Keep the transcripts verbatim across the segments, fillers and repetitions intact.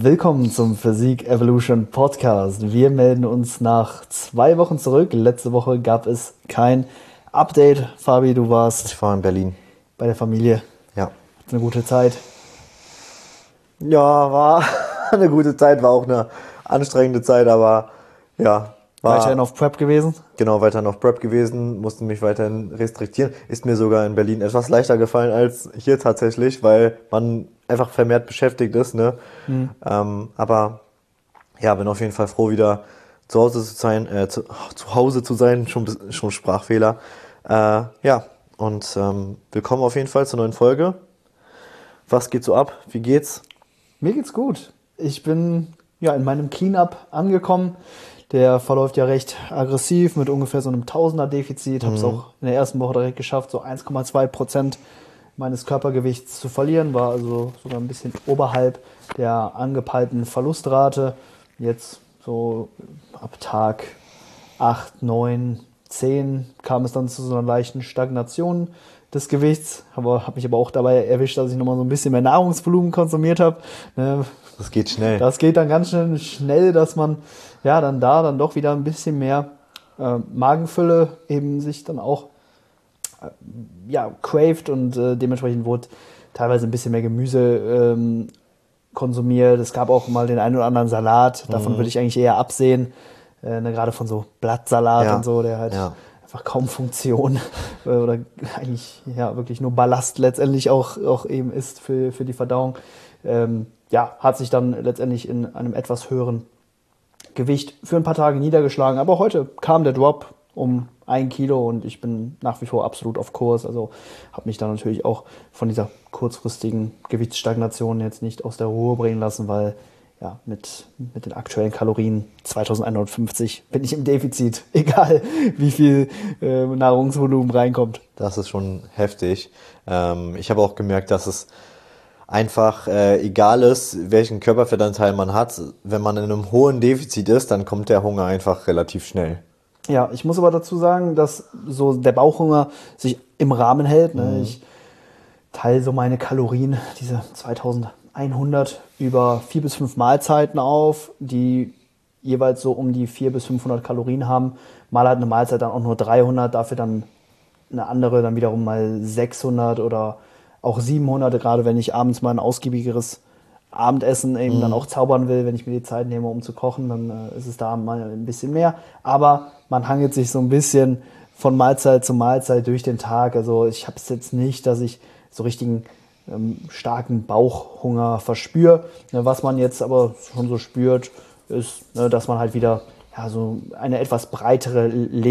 Willkommen zum Physik Evolution Podcast. Wir melden uns nach zwei Wochen zurück. Letzte Woche gab es kein Update. Fabi, du warst Ich war in Berlin. bei der Familie. Ja. Hattest eine gute Zeit. Ja, war eine gute Zeit, war auch eine anstrengende Zeit, aber ja. War Weiterhin auf Prep gewesen. Genau, weiterhin auf Prep gewesen, musste mich weiterhin restriktieren. Ist mir sogar in Berlin etwas leichter gefallen als hier tatsächlich, weil man einfach vermehrt beschäftigt ist. Ne? Mhm. Ähm, aber ja, bin auf jeden Fall froh, wieder zu Hause zu sein, äh, zu, zu Hause zu sein, schon, schon Sprachfehler. Äh, ja, und ähm, willkommen auf jeden Fall zur neuen Folge. Was geht so ab? Wie geht's? Mir geht's gut. Ich bin ja in meinem Cleanup angekommen. Der verläuft ja recht aggressiv mit ungefähr so einem Tausender-Defizit. Habe es mhm. auch in der ersten Woche direkt geschafft, so eins Komma zwei Prozent meines Körpergewichts zu verlieren. War also sogar ein bisschen oberhalb der angepeilten Verlustrate. Jetzt so ab Tag acht, neun, zehn kam es dann zu so einer leichten Stagnation des Gewichts. Aber habe mich aber auch dabei erwischt, dass ich nochmal so ein bisschen mehr Nahrungsvolumen konsumiert habe. Das geht schnell. Das geht dann ganz schön schnell, dass man ja dann da dann doch wieder ein bisschen mehr äh, Magenfülle eben sich dann auch äh, ja craved und äh, dementsprechend wurde teilweise ein bisschen mehr Gemüse ähm, konsumiert. Es gab auch mal den einen oder anderen Salat. Davon mhm. würde ich eigentlich eher absehen. Äh, ne, gerade von so Blattsalat ja. und so, der halt ja. einfach kaum Funktion äh, oder eigentlich ja wirklich nur Ballast letztendlich auch, auch eben ist für, für die Verdauung. Ähm, ja, hat sich dann letztendlich in einem etwas höheren Gewicht für ein paar Tage niedergeschlagen. Aber heute kam der Drop um ein Kilo und ich bin nach wie vor absolut auf Kurs. Also habe mich dann natürlich auch von dieser kurzfristigen Gewichtsstagnation jetzt nicht aus der Ruhe bringen lassen, weil ja mit, mit den aktuellen Kalorien zweitausendeinhundertfünfzig bin ich im Defizit, egal wie viel äh, Nahrungsvolumen reinkommt. Das ist schon heftig. Ähm, ich habe auch gemerkt, dass es einfach äh, egal ist, welchen Körperfettanteil man hat, wenn man in einem hohen Defizit ist, dann kommt der Hunger einfach relativ schnell. Ja, ich muss aber dazu sagen, dass so der Bauchhunger sich im Rahmen hält. Ne? Mhm. Ich teile so meine Kalorien, diese zweitausendeinhundert, über vier bis fünf Mahlzeiten auf, die jeweils so um die vierhundert bis fünfhundert Kalorien haben. Mal hat eine Mahlzeit dann auch nur dreihundert, dafür dann eine andere dann wiederum mal sechshundert oder auch siebenhundert, gerade wenn ich abends mal ein ausgiebigeres Abendessen eben mhm. dann auch zaubern will, wenn ich mir die Zeit nehme, um zu kochen, dann äh, ist es da mal ein bisschen mehr. Aber man hangelt sich so ein bisschen von Mahlzeit zu Mahlzeit durch den Tag. Also ich habe es jetzt nicht, dass ich so richtigen ähm, starken Bauchhunger verspüre. Ne, was man jetzt aber schon so spürt, ist, ne, dass man halt wieder ja, so eine etwas breitere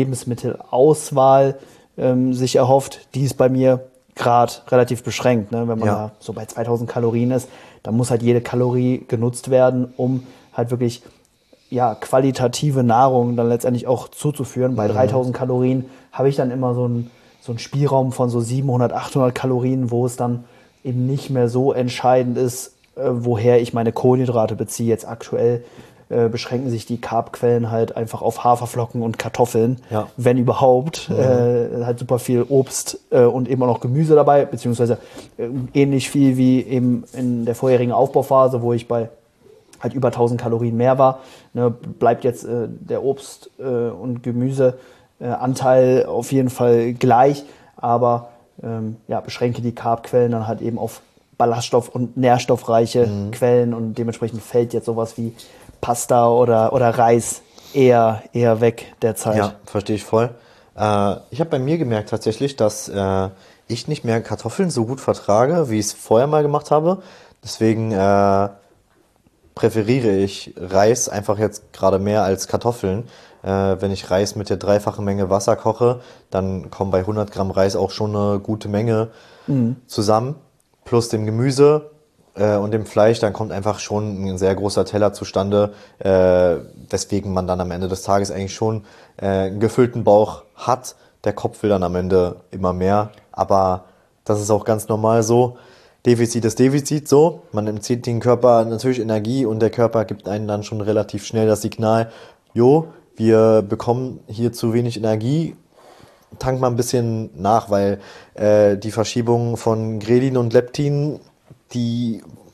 Lebensmittelauswahl ähm, sich erhofft. Die ist bei mir gerade relativ beschränkt, ne? Wenn man ja. da so bei zweitausend Kalorien ist, dann muss halt jede Kalorie genutzt werden, um halt wirklich ja, qualitative Nahrung dann letztendlich auch zuzuführen. Bei mhm. dreitausend Kalorien habe ich dann immer so einen so einen Spielraum von so siebenhundert, achthundert Kalorien, wo es dann eben nicht mehr so entscheidend ist, äh, woher ich meine Kohlenhydrate beziehe. Jetzt aktuell äh, beschränken sich die Carbquellen halt einfach auf Haferflocken und Kartoffeln, ja. wenn überhaupt. Mhm. Äh, halt super viel Obst äh, und eben auch noch Gemüse dabei, beziehungsweise äh, ähnlich viel wie eben in der vorherigen Aufbauphase, wo ich bei halt über tausend Kalorien mehr war. Ne, bleibt jetzt äh, der Obst- äh, und Gemüseanteil äh, auf jeden Fall gleich, aber ähm, ja, beschränke die Carbquellen dann halt eben auf ballaststoff- und nährstoffreiche mhm. Quellen und dementsprechend fällt jetzt sowas wie Pasta oder, oder Reis eher, eher weg derzeit. Ja, verstehe ich voll. Äh, ich habe bei mir gemerkt tatsächlich, dass äh, ich nicht mehr Kartoffeln so gut vertrage, wie ich es vorher mal gemacht habe. Deswegen äh, präferiere ich Reis einfach jetzt gerade mehr als Kartoffeln. Äh, wenn ich Reis mit der dreifachen Menge Wasser koche, dann kommen bei hundert Gramm Reis auch schon eine gute Menge mhm. zusammen. Plus dem Gemüse äh, und dem Fleisch, dann kommt einfach schon ein sehr großer Teller zustande, äh, weswegen man dann am Ende des Tages eigentlich schon äh, einen gefüllten Bauch hat. Der Kopf will dann am Ende immer mehr, aber das ist auch ganz normal so. Defizit ist Defizit so. Man entzieht dem Körper natürlich Energie und der Körper gibt einem dann schon relativ schnell das Signal, jo, wir bekommen hier zu wenig Energie, tank mal ein bisschen nach, weil äh, die Verschiebung von Grelin und Leptin, die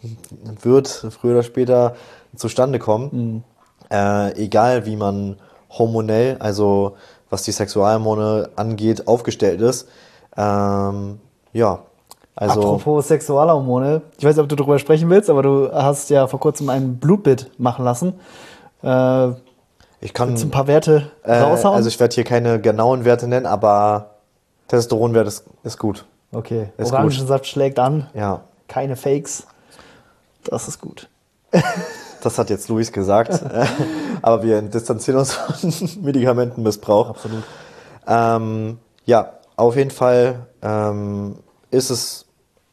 wird früher oder später zustande kommen. Mhm. Äh, egal wie man hormonell, also was die Sexualhormone angeht, aufgestellt ist. Ähm, ja, also... Apropos Sexualhormone, ich weiß nicht, ob du darüber sprechen willst, aber du hast ja vor kurzem ein Blutbild machen lassen. Äh, ich kann ein paar Werte äh, raushauen? Also ich werde hier keine genauen Werte nennen, aber Testosteronwert ist, ist gut. Okay, ist Orangensaft gut. schlägt an, ja. Keine Fakes, das ist gut. Das hat jetzt Luis gesagt, aber wir distanzieren uns von Medikamentenmissbrauch. Absolut. Ähm, ja, auf jeden Fall ähm, ist es,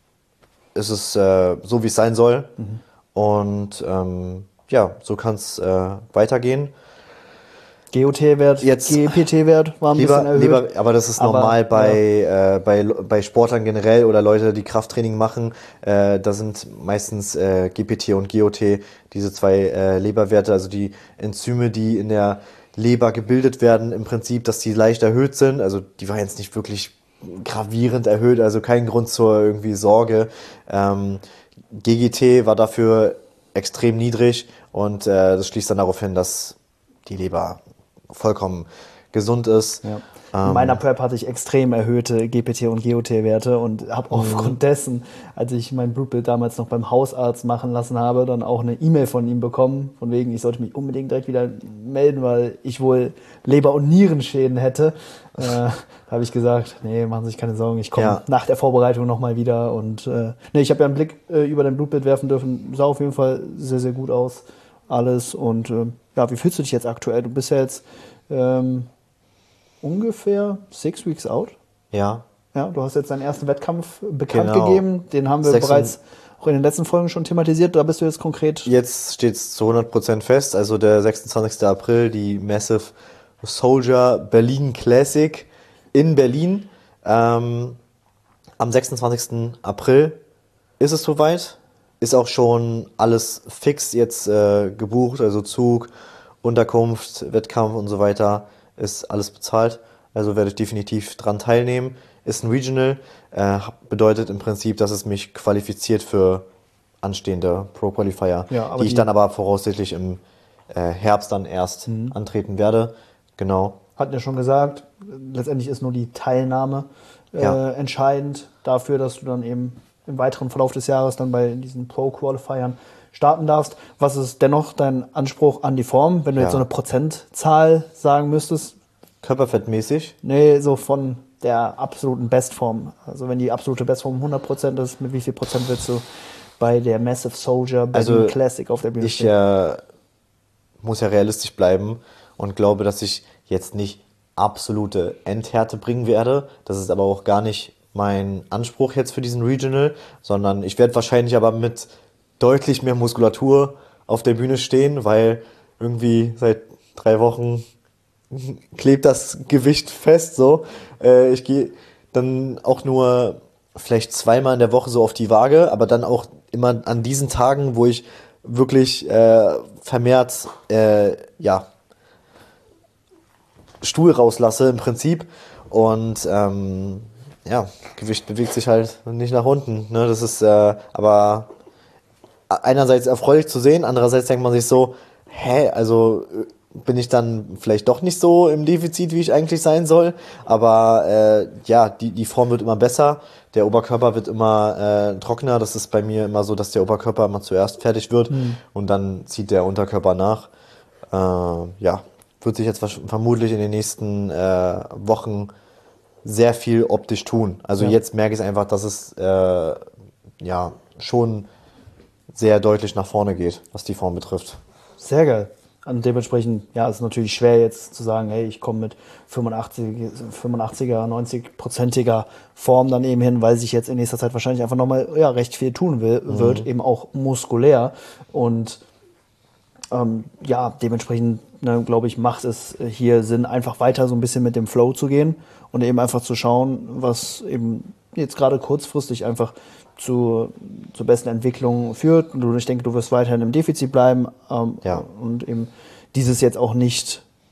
ist es äh, so, wie es sein soll. Mhm. Und ähm, ja, so kann es äh, weitergehen. G O T-Wert, G P T-Wert war ein lieber, bisschen erhöht. Lieber, aber das ist aber, normal bei, ja. äh, bei, bei Sportlern generell oder Leute, die Krafttraining machen. Äh, da sind meistens äh, G P T und G O T, diese zwei äh, Leberwerte, also die Enzyme, die in der Leber gebildet werden, im Prinzip, dass die leicht erhöht sind. Also die waren jetzt nicht wirklich gravierend erhöht, also kein Grund zur irgendwie Sorge. Ähm, G G T war dafür extrem niedrig und äh, das schließt dann darauf hin, dass die Leber vollkommen gesund ist. Ja. In ähm, meiner Prep hatte ich extrem erhöhte G P T und G O T-Werte und habe aufgrund dessen, als ich mein Blutbild damals noch beim Hausarzt machen lassen habe, dann auch eine E-Mail von ihm bekommen, von wegen, ich sollte mich unbedingt direkt wieder melden, weil ich wohl Leber- und Nierenschäden hätte. Äh, da habe ich gesagt, nee, machen Sie sich keine Sorgen, ich komme ja. nach der Vorbereitung nochmal wieder. Und äh, nee, ich habe ja einen Blick äh, über dein Blutbild werfen dürfen, sah auf jeden Fall sehr, sehr gut aus, alles. Und äh, ja, wie fühlst du dich jetzt aktuell? Du bist ja jetzt ähm, ungefähr six weeks out. Ja. Ja, du hast jetzt deinen ersten Wettkampf bekannt genau. gegeben. Den haben wir Sechs bereits auch in den letzten Folgen schon thematisiert. Da bist du jetzt konkret... Jetzt steht es zu hundert Prozent fest. Also der sechsundzwanzigsten April, die Massive Soldier Berlin Classic in Berlin. Ähm, am sechsundzwanzigsten April ist es soweit. Ist auch schon alles fix jetzt äh, gebucht, also Zug, Unterkunft, Wettkampf und so weiter, ist alles bezahlt. Also werde ich definitiv dran teilnehmen. Ist ein Regional, äh, bedeutet im Prinzip, dass es mich qualifiziert für anstehende Pro-Qualifier, ja, die, die ich dann aber voraussichtlich im äh, Herbst dann erst mhm. antreten werde. Genau. Hatten ja schon gesagt, letztendlich ist nur die Teilnahme äh, ja. entscheidend dafür, dass du dann eben im weiteren Verlauf des Jahres dann bei diesen Pro-Qualifiern starten darfst. Was ist dennoch dein Anspruch an die Form, wenn du ja. jetzt so eine Prozentzahl sagen müsstest? Körperfettmäßig? Nee, so von der absoluten Bestform. Also wenn die absolute Bestform hundert Prozent ist, mit wie viel Prozent willst du bei der Massive Soldier Berlin also Classic auf der Bühne stehen? Ich äh, muss ja realistisch bleiben und glaube, dass ich jetzt nicht absolute Endhärte bringen werde. Das ist aber auch gar nicht mein Anspruch jetzt für diesen Regional, sondern ich werde wahrscheinlich aber mit deutlich mehr Muskulatur auf der Bühne stehen, weil irgendwie seit drei Wochen klebt das Gewicht fest so. Äh, ich gehe dann auch nur vielleicht zweimal in der Woche so auf die Waage, aber dann auch immer an diesen Tagen, wo ich wirklich äh, vermehrt äh, ja, Stuhl rauslasse im Prinzip und ähm, ja, Gewicht bewegt sich halt nicht nach unten. Ne? Das ist äh, aber einerseits erfreulich zu sehen, andererseits denkt man sich so, hä, also bin ich dann vielleicht doch nicht so im Defizit, wie ich eigentlich sein soll. Aber äh, ja, die, die Form wird immer besser, der Oberkörper wird immer äh, trockener. Das ist bei mir immer so, dass der Oberkörper immer zuerst fertig wird mhm. und dann zieht der Unterkörper nach. Äh, ja, wird sich jetzt vermutlich in den nächsten äh, Wochen sehr viel optisch tun. Also ja. jetzt merke ich einfach, dass es äh, ja schon sehr deutlich nach vorne geht, was die Form betrifft. Sehr geil. Und dementsprechend, ja, ist es natürlich schwer jetzt zu sagen, hey, ich komme mit fünfundachtziger, neunzig-prozentiger Form dann eben hin, weil sich jetzt in nächster Zeit wahrscheinlich einfach nochmal ja, recht viel tun will, mhm. wird, eben auch muskulär. Und ähm, ja, dementsprechend, ne, glaube ich, macht es hier Sinn, einfach weiter so ein bisschen mit dem Flow zu gehen und eben einfach zu schauen, was eben jetzt gerade kurzfristig einfach zu, zur besten Entwicklung führt. Und ich denke, du wirst weiterhin im Defizit bleiben ähm, ja. und eben dieses jetzt auch nicht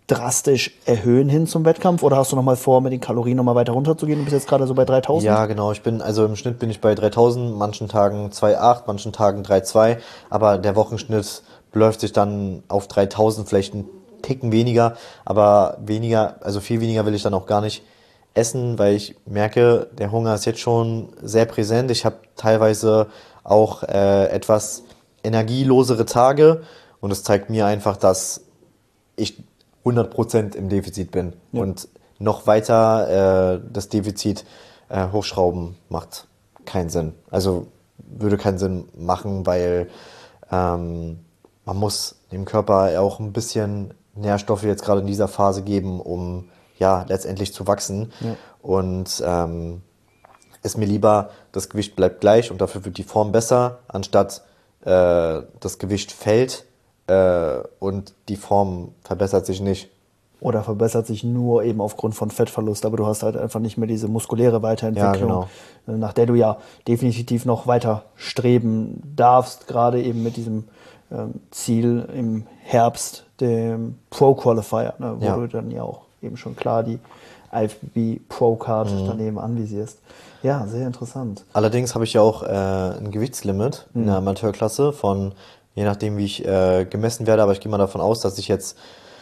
drastisch erhöhen hin zum Wettkampf? Oder hast du nochmal vor, mit den Kalorien nochmal weiter runterzugehen? Du bist jetzt gerade so bei dreitausend? Ja, genau. Ich bin, also im Schnitt bin ich bei dreitausend, manchen Tagen zwei Komma acht, manchen Tagen drei Komma zwei. Aber der Wochenschnitt beläuft sich dann auf dreitausend, vielleicht einen Ticken weniger. Aber weniger, also viel weniger will ich dann auch gar nicht essen, weil ich merke, der Hunger ist jetzt schon sehr präsent. Ich habe teilweise auch äh, etwas energielosere Tage. Und es zeigt mir einfach, dass ich hundert Prozent im Defizit bin. Ja. Und noch weiter äh, das Defizit äh, hochschrauben macht keinen Sinn. Also würde keinen Sinn machen, weil ähm, man muss dem Körper auch ein bisschen Nährstoffe jetzt gerade in dieser Phase geben, um ja letztendlich zu wachsen. Ja. Und ähm, ist mir lieber, das Gewicht bleibt gleich und dafür wird die Form besser, anstatt äh, das Gewicht fällt äh, und die Form verbessert sich nicht. Oder verbessert sich nur eben aufgrund von Fettverlust, aber du hast halt einfach nicht mehr diese muskuläre Weiterentwicklung, ja, genau. nach der du ja definitiv noch weiter streben darfst, gerade eben mit diesem ähm, Ziel im Herbst, dem Pro-Qualifier, ne, wo ja. du dann ja auch eben schon klar die I F B B Pro-Card mhm. daneben anvisierst. Ja, sehr interessant. Allerdings habe ich ja auch äh, ein Gewichtslimit mhm. in der Amateurklasse von, je nachdem wie ich äh, gemessen werde, aber ich gehe mal davon aus, dass ich jetzt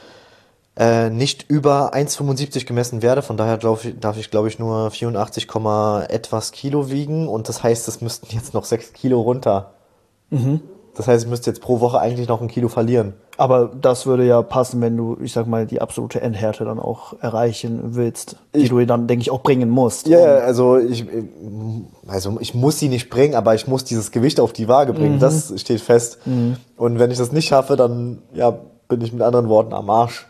Äh, nicht über eins Komma fünfundsiebzig gemessen werde, von daher glaub ich, darf ich, glaube ich, nur vierundachtzig, etwas Kilo wiegen und das heißt, es müssten jetzt noch sechs Kilo runter. Mhm. Das heißt, ich müsste jetzt pro Woche eigentlich noch ein Kilo verlieren. Aber das würde ja passen, wenn du, ich sag mal, die absolute Endhärte dann auch erreichen willst, die ich, du dann, denke ich, auch bringen musst. Ja, yeah, also ich, also ich muss sie nicht bringen, aber ich muss dieses Gewicht auf die Waage bringen, mhm. das steht fest. Mhm. Und wenn ich das nicht schaffe, dann ja, bin ich mit anderen Worten am Arsch.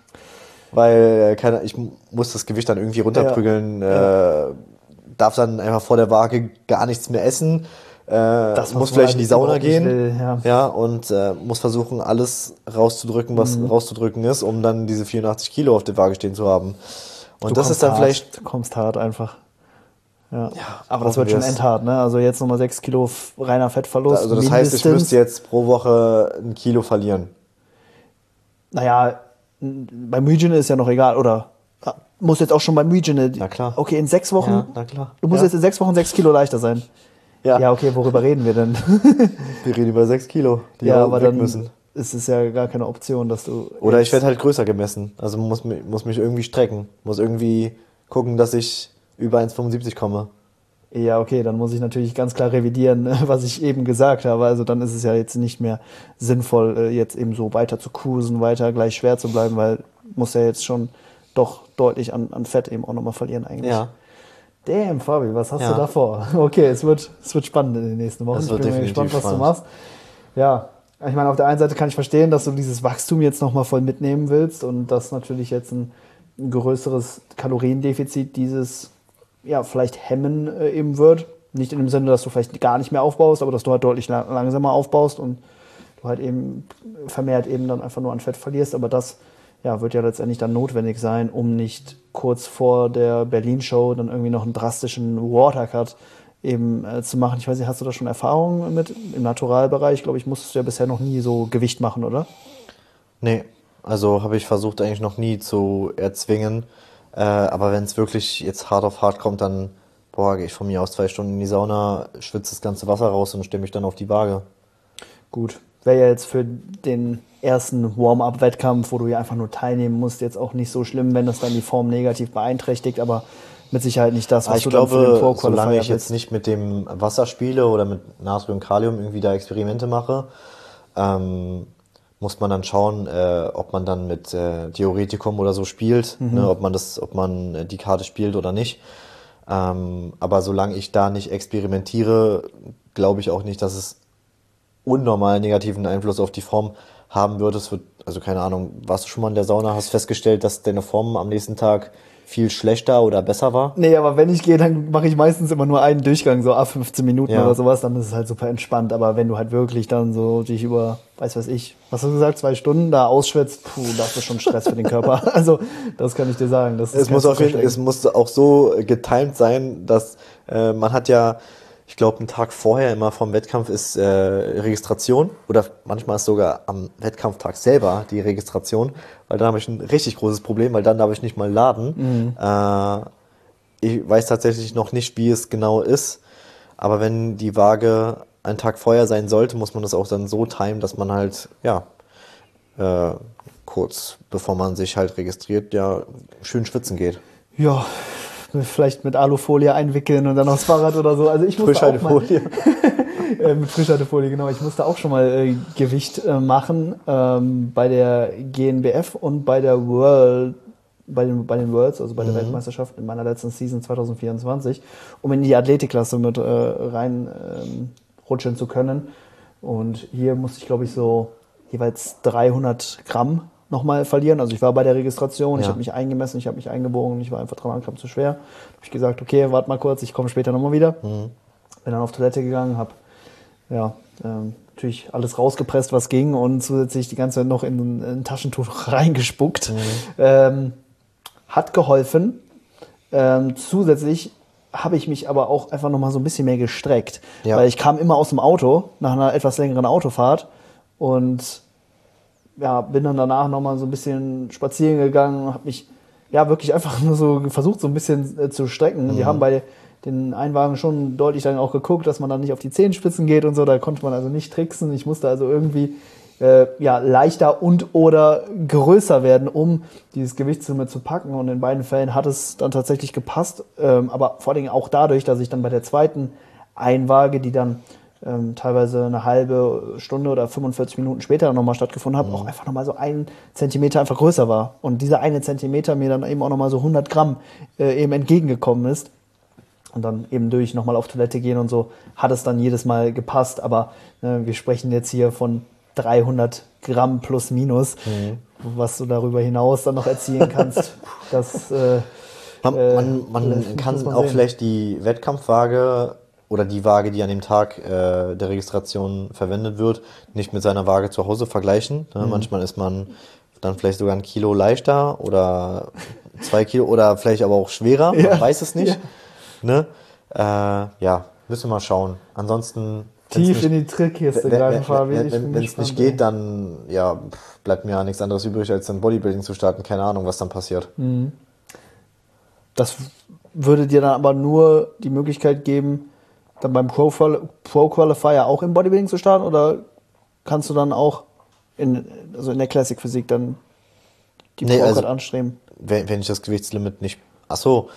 Weil keine, ich muss das Gewicht dann irgendwie runterprügeln, ja. äh, darf dann einfach vor der Waage gar nichts mehr essen, äh, das muss vielleicht in die Sauna gehen will, ja. Ja, und äh, muss versuchen, alles rauszudrücken, was mhm. rauszudrücken ist, um dann diese vierundachtzig Kilo auf der Waage stehen zu haben. Und du das ist dann hart. vielleicht... Du kommst hart einfach. Ja, ja, aber das wird schon endhart, ne? Also jetzt nochmal sechs Kilo reiner Fettverlust. Also das mindestens. Heißt, ich müsste jetzt pro Woche ein Kilo verlieren. Naja, beim Regional ist ja noch egal, oder muss jetzt auch schon beim Regional. Na klar. Okay, in sechs Wochen. Ja, na klar. Du musst ja. jetzt in sechs Wochen sechs Kilo leichter sein. Ja. Ja, okay, worüber reden wir denn? Wir reden über sechs Kilo, die ja, aber weg dann müssen. Ist es ja gar keine Option, dass du. Oder ich werde halt größer gemessen. Also muss, muss mich irgendwie strecken. Muss irgendwie gucken, dass ich über eins Komma fünfundsiebzig komme. Ja, okay, dann muss ich natürlich ganz klar revidieren, was ich eben gesagt habe. Also dann ist es ja jetzt nicht mehr sinnvoll, jetzt eben so weiter zu cruisen, weiter gleich schwer zu bleiben, weil muss ja jetzt schon doch deutlich an, an Fett eben auch nochmal verlieren eigentlich. Ja. Damn, Fabi, was hast ja. du da vor? Okay, es wird, es wird spannend in den nächsten Wochen. Es wird ich bin mal gespannt, was spannend. du machst. Ja, ich meine, auf der einen Seite kann ich verstehen, dass du dieses Wachstum jetzt nochmal voll mitnehmen willst und dass natürlich jetzt ein, ein größeres Kaloriendefizit dieses ja, vielleicht hemmen äh, eben wird. Nicht in dem Sinne, dass du vielleicht gar nicht mehr aufbaust, aber dass du halt deutlich la- langsamer aufbaust und du halt eben vermehrt eben dann einfach nur an Fett verlierst. Aber das ja, wird ja letztendlich dann notwendig sein, um nicht kurz vor der Berlin-Show dann irgendwie noch einen drastischen Watercut eben äh, zu machen. Ich weiß nicht, hast du da schon Erfahrungen mit im Naturalbereich? Glaube ich, musstest du ja bisher noch nie so Gewicht machen, oder? Nee, also habe ich versucht eigentlich noch nie zu erzwingen. Äh, aber wenn es wirklich jetzt hart auf hart kommt, dann boah, gehe ich von mir aus zwei Stunden in die Sauna, schwitze das ganze Wasser raus und stelle mich dann auf die Waage. Gut, wäre ja jetzt für den ersten Warm-up-Wettkampf, wo du ja einfach nur teilnehmen musst, jetzt auch nicht so schlimm, wenn das dann die Form negativ beeinträchtigt, aber mit Sicherheit nicht das, was ich du glaube, dann für den Pro-Qualifier solange ich willst. jetzt nicht mit dem Wasser spiele oder mit Natrium, Kalium irgendwie da Experimente mache, ähm, muss man dann schauen, äh, ob man dann mit äh, Diuretikum oder so spielt, mhm. ne, ob man das, ob man äh, die Karte spielt oder nicht. Ähm, aber solange ich da nicht experimentiere, glaube ich auch nicht, dass es unnormal negativen Einfluss auf die Form haben wird. Es wird, also keine Ahnung, warst du schon mal in der Sauna, hast festgestellt, dass deine Form am nächsten Tag viel schlechter oder besser war? Nee, aber wenn ich gehe, dann mache ich meistens immer nur einen Durchgang, so ab fünfzehn Minuten ja. oder sowas, dann ist es halt super entspannt. Aber wenn du halt wirklich dann so dich über, weiß was ich, was hast du gesagt, zwei Stunden da ausschwitzt, puh, das ist schon Stress für den Körper. Also, das kann ich dir sagen. Das ist es muss auf jeden Fall, es muss auch so getimed sein, dass äh, man hat ja Ich glaube, ein Tag vorher immer vom Wettkampf ist äh, Registration oder manchmal ist sogar am Wettkampftag selber die Registration, weil dann habe ich ein richtig großes Problem, weil dann darf ich nicht mal laden. Mhm. Äh, ich weiß tatsächlich noch nicht, wie es genau ist, aber wenn die Waage einen Tag vorher sein sollte, muss man das auch dann so timen, dass man halt, ja, äh, kurz bevor man sich halt registriert, ja, schön schwitzen geht. Ja, vielleicht mit Alufolie einwickeln und dann aufs Fahrrad oder so. Also ich musste Frischhaltefolie. äh, mit Frischhaltefolie, genau. Ich musste auch schon mal äh, Gewicht äh, machen ähm, bei der G N B F und bei der World, bei den, bei den Worlds, also bei der mhm. Weltmeisterschaft in meiner letzten Season zwanzig vierundzwanzig, um in die Athletikklasse mit äh, rein ähm, rutschen zu können. Und hier musste ich, glaube ich, so jeweils dreihundert Gramm nochmal verlieren. Also ich war bei der Registration, ja. ich habe mich eingemessen, ich habe mich eingebogen, ich war einfach dreihundert Gramm zu schwer. Habe ich gesagt, okay, warte mal kurz, ich komme später nochmal wieder. Mhm. Bin dann auf Toilette gegangen, habe ja, ähm, natürlich alles rausgepresst, was ging und zusätzlich die ganze Zeit noch in, in ein Taschentuch reingespuckt. Mhm. Ähm, hat geholfen. Ähm, zusätzlich habe ich mich aber auch einfach nochmal so ein bisschen mehr gestreckt. Ja. Weil ich kam immer aus dem Auto, nach einer etwas längeren Autofahrt und ja, bin dann danach nochmal so ein bisschen spazieren gegangen, habe mich ja wirklich einfach nur so versucht, so ein bisschen äh, zu strecken. Mhm. Wir haben bei den Einwagen schon deutlich dann auch geguckt, dass man dann nicht auf die Zehenspitzen geht und so, da konnte man also nicht tricksen. Ich musste also irgendwie äh, ja, leichter und oder größer werden, um dieses Gewichtslimit zu packen und in beiden Fällen hat es dann tatsächlich gepasst, ähm, aber vor allem auch dadurch, dass ich dann bei der zweiten Einwaage, die dann Ähm, teilweise eine halbe Stunde oder fünfundvierzig Minuten später nochmal stattgefunden hat, mhm. auch einfach nochmal so ein Zentimeter einfach größer war. Und dieser eine Zentimeter mir dann eben auch nochmal so hundert Gramm äh, eben entgegengekommen ist. Und dann eben durch nochmal auf Toilette gehen und so hat es dann jedes Mal gepasst. Aber äh, wir sprechen jetzt hier von dreihundert Gramm plus minus, mhm. was du darüber hinaus dann noch erzielen kannst. das, äh, man äh, man, man kann man auch sehen. Vielleicht die Wettkampfwaage oder die Waage, die an dem Tag äh, der Registration verwendet wird, nicht mit seiner Waage zu Hause vergleichen. Ne? Mhm. Manchmal ist man dann vielleicht sogar ein Kilo leichter oder zwei Kilo oder vielleicht aber auch schwerer, ja. Man weiß es nicht. Ja, ne? äh, ja müssen wir mal schauen. Ansonsten tief nicht, in die Trickkiste greifen, Fabi. Wenn es nicht geht, dann ja, bleibt mir ja nichts anderes übrig, als dann Bodybuilding zu starten. Keine Ahnung, was dann passiert. Mhm. Das würde dir dann aber nur die Möglichkeit geben, dann beim Pro, Pro Qualifier auch im Bodybuilding zu starten oder kannst du dann auch in, also in der Classic Physik dann die nee, Pro also, anstreben? Wenn, wenn ich das Gewichtslimit nicht. Achso.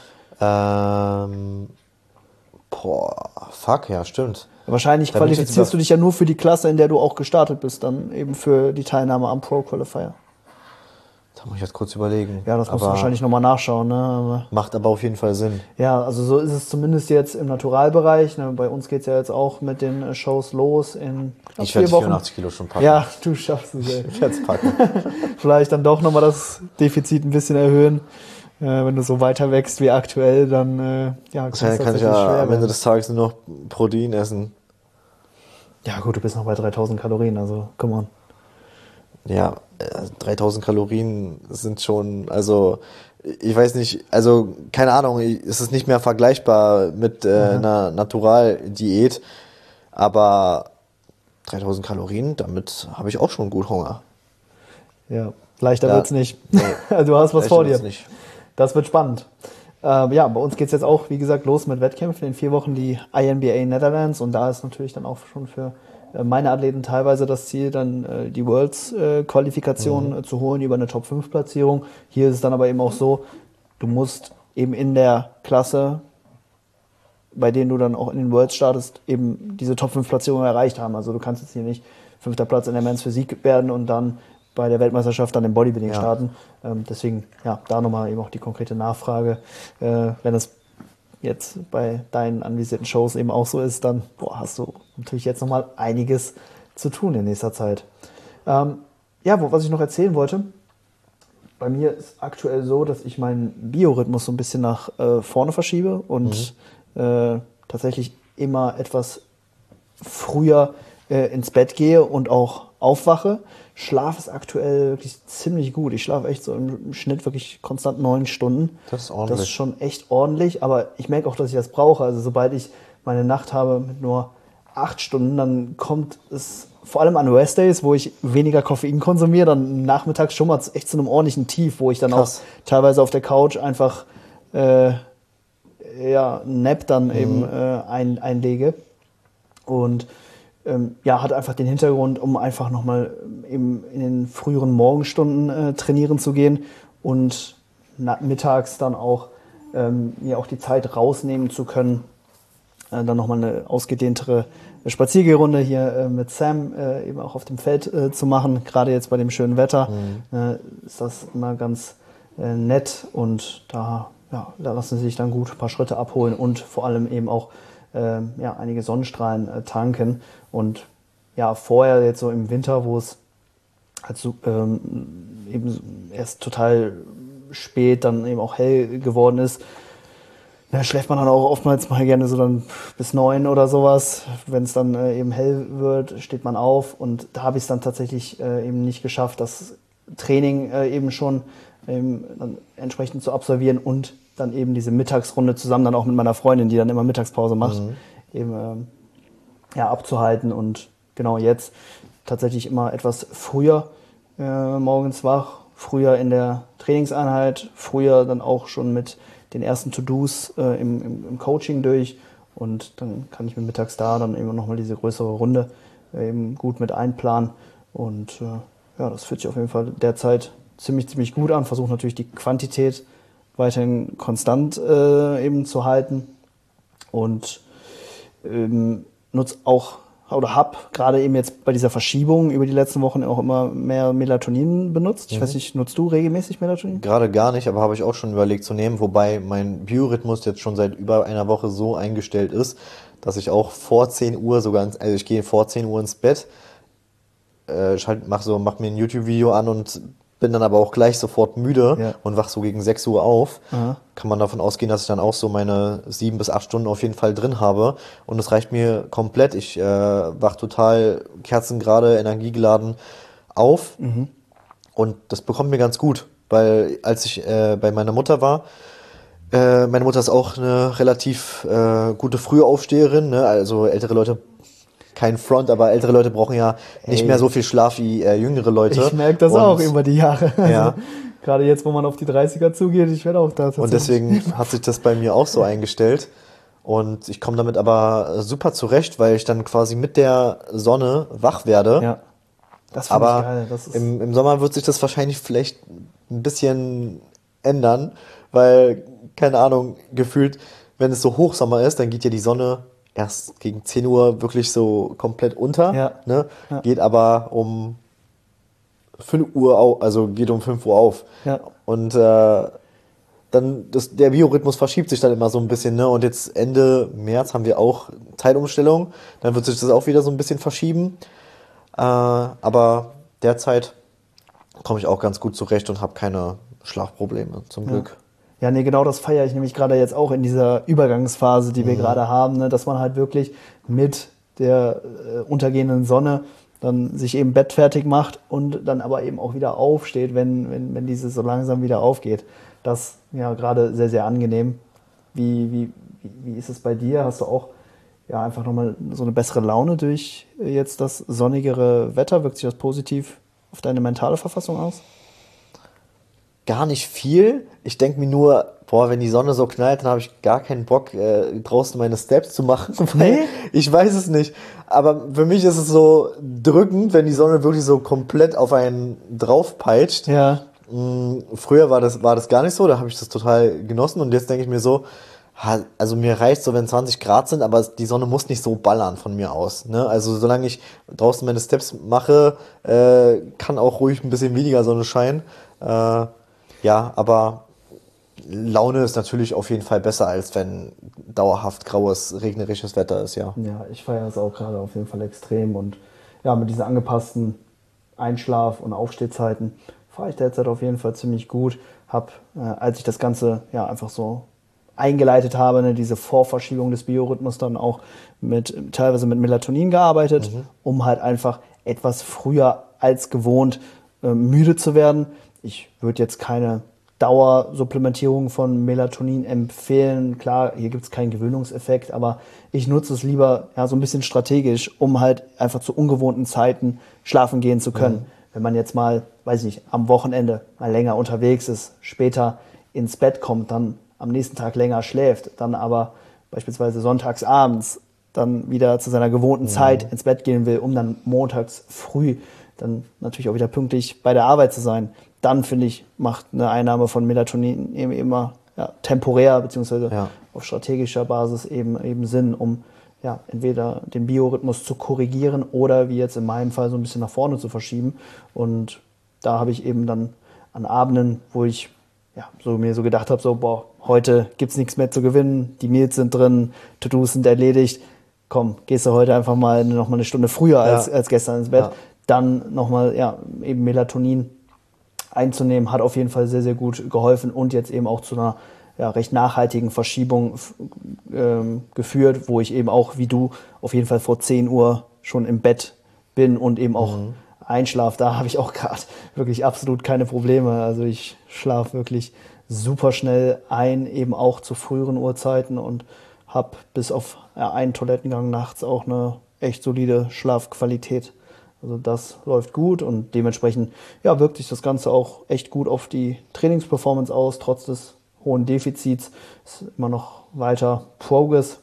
Ähm, boah, fuck, ja, stimmt. Wahrscheinlich da qualifizierst du dich ja nur für die Klasse, in der du auch gestartet bist, dann eben für die Teilnahme am Pro Qualifier. Da muss ich jetzt kurz überlegen. Ja, das musst du wahrscheinlich nochmal nachschauen. Ne? Aber macht aber auf jeden Fall Sinn. Ja, also so ist es zumindest jetzt im Naturalbereich. Ne? Bei uns geht es ja jetzt auch mit den Shows los in knapp ich werde vier Wochen. vierundachtzig Kilo schon packen. Ja, du schaffst es. Ey. Ich werde es packen. Vielleicht dann doch nochmal das Defizit ein bisschen erhöhen. Äh, wenn du so weiter wächst wie aktuell, dann äh, ja, kann es kann ich ja am Ende des Tages nur noch Protein essen. Ja gut, du bist noch bei dreitausend Kalorien, also come on. Ja, dreitausend Kalorien sind schon, also ich weiß nicht, also keine Ahnung, es ist nicht mehr vergleichbar mit äh, mhm. einer Natural-Diät, aber dreitausend Kalorien, damit habe ich auch schon gut Hunger. Ja, leichter ja. wird's nicht. Nee. Du hast was vor dir. Nicht. Das wird spannend. Äh, ja, bei uns geht's jetzt auch, wie gesagt, los mit Wettkämpfen. In vier Wochen die I N B A Netherlands und da ist natürlich dann auch schon für meine Athleten teilweise das Ziel, dann äh, die Worlds-Qualifikation äh, mhm. zu holen über eine Top fünf Platzierung. Hier ist es dann aber eben auch so, du musst eben in der Klasse, bei denen du dann auch in den Worlds startest, eben diese Top fünf Platzierung erreicht haben. Also du kannst jetzt hier nicht fünfter Platz in der Men's Physik werden und dann bei der Weltmeisterschaft dann im Bodybuilding ja. starten. Ähm, deswegen, ja, da nochmal eben auch die konkrete Nachfrage. Äh, wenn es jetzt bei deinen anvisierten Shows eben auch so ist, dann boah, hast du natürlich jetzt nochmal einiges zu tun in nächster Zeit. Ähm, ja, wo, was ich noch erzählen wollte, bei mir ist aktuell so, dass ich meinen Biorhythmus so ein bisschen nach äh, vorne verschiebe und mhm. äh, tatsächlich immer etwas früher äh, ins Bett gehe und auch aufwache. Schlaf ist aktuell wirklich ziemlich gut. Ich schlafe echt so im Schnitt wirklich konstant neun Stunden. Das ist ordentlich. Das ist schon echt ordentlich, aber ich merke auch, dass ich das brauche. Also sobald ich meine Nacht habe mit nur acht Stunden, dann kommt es vor allem an Restdays, wo ich weniger Koffein konsumiere, dann nachmittags schon mal echt zu einem ordentlichen Tief, wo ich dann Krass. auch teilweise auf der Couch einfach äh, ja, einen Nap dann mhm. eben äh, ein, einlege. Und ähm, ja, hat einfach den Hintergrund, um einfach nochmal eben in den früheren Morgenstunden äh, trainieren zu gehen und na- mittags dann auch ähm, mir auch die Zeit rausnehmen zu können, äh, dann nochmal eine ausgedehntere Spaziergehrunde hier äh, mit Sam äh, eben auch auf dem Feld äh, zu machen. Gerade jetzt bei dem schönen Wetter mhm. äh, ist das immer ganz äh, nett und da, ja, da lassen sie sich dann gut ein paar Schritte abholen und vor allem eben auch äh, ja, einige Sonnenstrahlen äh, tanken. Und ja, vorher jetzt so im Winter, wo es halt so, ähm, eben erst total spät dann eben auch hell geworden ist, da schläft man dann auch oftmals mal gerne so dann bis neun oder sowas. Wenn es dann äh, eben hell wird, steht man auf. Und da habe ich es dann tatsächlich äh, eben nicht geschafft, das Training äh, eben schon ähm, dann entsprechend zu absolvieren und dann eben diese Mittagsrunde zusammen dann auch mit meiner Freundin, die dann immer Mittagspause macht, mhm. eben ähm, ja, abzuhalten. Und genau jetzt tatsächlich immer etwas früher äh, morgens wach, früher in der Trainingseinheit, früher dann auch schon mit den ersten To-Dos äh, im, im, im Coaching durch und dann kann ich mir mittags da dann eben nochmal diese größere Runde äh, eben gut mit einplanen und äh, ja, das fühlt sich auf jeden Fall derzeit ziemlich, ziemlich gut an. Versuche natürlich die Quantität weiterhin konstant äh, eben zu halten und ähm, nutze auch oder habe gerade eben jetzt bei dieser Verschiebung über die letzten Wochen auch immer mehr Melatonin benutzt. Ich mhm. weiß nicht, nutzt du regelmäßig Melatonin? Gerade gar nicht, aber habe ich auch schon überlegt zu nehmen, wobei mein Biorhythmus jetzt schon seit über einer Woche so eingestellt ist, dass ich auch vor zehn Uhr sogar, ins, also ich gehe vor zehn Uhr ins Bett, äh, halt, mach, so, mach mir ein YouTube-Video an und bin dann aber auch gleich sofort müde ja. und wach so gegen sechs Uhr auf. Aha. Kann man davon ausgehen, dass ich dann auch so meine sieben bis acht Stunden auf jeden Fall drin habe. Und das reicht mir komplett. Ich äh, wach total kerzengerade, energiegeladen auf. Mhm. Und das bekommt mir ganz gut. Weil als ich äh, bei meiner Mutter war, äh, meine Mutter ist auch eine relativ äh, gute Frühaufsteherin, ne? Also ältere Leute, kein Front, aber ältere Leute brauchen ja nicht Ey. mehr so viel Schlaf wie äh, jüngere Leute. Ich merke das und, auch über die Jahre. Ja. Also, gerade jetzt, wo man auf die dreißiger zugeht, ich werde auch da. Und deswegen hat sich das bei mir auch so eingestellt. Und ich komme damit aber super zurecht, weil ich dann quasi mit der Sonne wach werde. Ja. Das finde ich geil. Das ist im, im Sommer wird sich das wahrscheinlich vielleicht ein bisschen ändern, weil, keine Ahnung, gefühlt, wenn es so Hochsommer ist, dann geht ja die Sonne erst gegen zehn Uhr wirklich so komplett unter, ja. ne? Ja. Geht aber um fünf Uhr auf, also geht um fünf Uhr auf. Ja. Und äh, dann, das, der Biorhythmus verschiebt sich dann immer so ein bisschen, ne? Und jetzt Ende März haben wir auch Teilumstellung, dann wird sich das auch wieder so ein bisschen verschieben. Äh, aber derzeit komme ich auch ganz gut zurecht und habe keine Schlafprobleme, zum ja. Glück. Ja, nee, genau das feiere ich nämlich gerade jetzt auch in dieser Übergangsphase, die wir mhm. gerade haben, ne, dass man halt wirklich mit der äh, untergehenden Sonne dann sich eben bettfertig macht und dann aber eben auch wieder aufsteht, wenn, wenn, wenn diese so langsam wieder aufgeht. Das ja gerade sehr, sehr angenehm. Wie, wie, wie, wie ist es bei dir? Hast du auch ja einfach nochmal so eine bessere Laune durch jetzt das sonnigere Wetter? Wirkt sich das positiv auf deine mentale Verfassung aus? Gar nicht viel. Ich denke mir nur, boah, wenn die Sonne so knallt, dann habe ich gar keinen Bock, äh, draußen meine Steps zu machen. Nee? Ich weiß es nicht. Aber für mich ist es so drückend, wenn die Sonne wirklich so komplett auf einen draufpeitscht. Ja. Mhm, früher war das, war das gar nicht so, da habe ich das total genossen. Und jetzt denke ich mir so, also mir reicht so, wenn zwanzig Grad sind, aber die Sonne muss nicht so ballern von mir aus. Ne? Also solange ich draußen meine Steps mache, äh, kann auch ruhig ein bisschen weniger Sonne scheinen. Äh, Ja, aber Laune ist natürlich auf jeden Fall besser, als wenn dauerhaft graues, regnerisches Wetter ist, ja. Ja, ich feiere es auch gerade auf jeden Fall extrem. Und ja, mit diesen angepassten Einschlaf- und Aufstehzeiten fahre ich derzeit auf jeden Fall ziemlich gut. Hab, äh, als ich das Ganze ja einfach so eingeleitet habe, ne, diese Vorverschiebung des Biorhythmus dann auch mit teilweise mit Melatonin gearbeitet, mhm. um halt einfach etwas früher als gewohnt äh, müde zu werden. Ich würde jetzt keine Dauersupplementierung von Melatonin empfehlen. Klar, hier gibt es keinen Gewöhnungseffekt, aber ich nutze es lieber ja so ein bisschen strategisch, um halt einfach zu ungewohnten Zeiten schlafen gehen zu können. Mhm. Wenn man jetzt mal, weiß ich nicht, am Wochenende mal länger unterwegs ist, später ins Bett kommt, dann am nächsten Tag länger schläft, dann aber beispielsweise sonntags abends dann wieder zu seiner gewohnten mhm. Zeit ins Bett gehen will, um dann montags früh dann natürlich auch wieder pünktlich bei der Arbeit zu sein, dann finde ich, macht eine Einnahme von Melatonin eben immer ja, temporär beziehungsweise ja. auf strategischer Basis eben, eben Sinn, um ja, entweder den Biorhythmus zu korrigieren oder wie jetzt in meinem Fall so ein bisschen nach vorne zu verschieben. Und da habe ich eben dann an Abenden, wo ich ja, so mir so gedacht habe, so boah, heute gibt's nichts mehr zu gewinnen, die Meals sind drin, To-Dos sind erledigt, komm, gehst du heute einfach mal noch mal eine Stunde früher als, ja. als gestern ins Bett, ja. dann nochmal ja, eben Melatonin einzunehmen, hat auf jeden Fall sehr, sehr gut geholfen und jetzt eben auch zu einer ja, recht nachhaltigen Verschiebung ähm, geführt, wo ich eben auch, wie du, auf jeden Fall vor zehn Uhr schon im Bett bin und eben auch mhm. einschlafe. Da habe ich auch gerade wirklich absolut keine Probleme. Also ich schlafe wirklich super schnell ein, eben auch zu früheren Uhrzeiten und habe bis auf ja, einen Toilettengang nachts auch eine echt solide Schlafqualität. Also das läuft gut und dementsprechend ja, wirkt sich das Ganze auch echt gut auf die Trainingsperformance aus. Trotz des hohen Defizits ist immer noch weiter Progress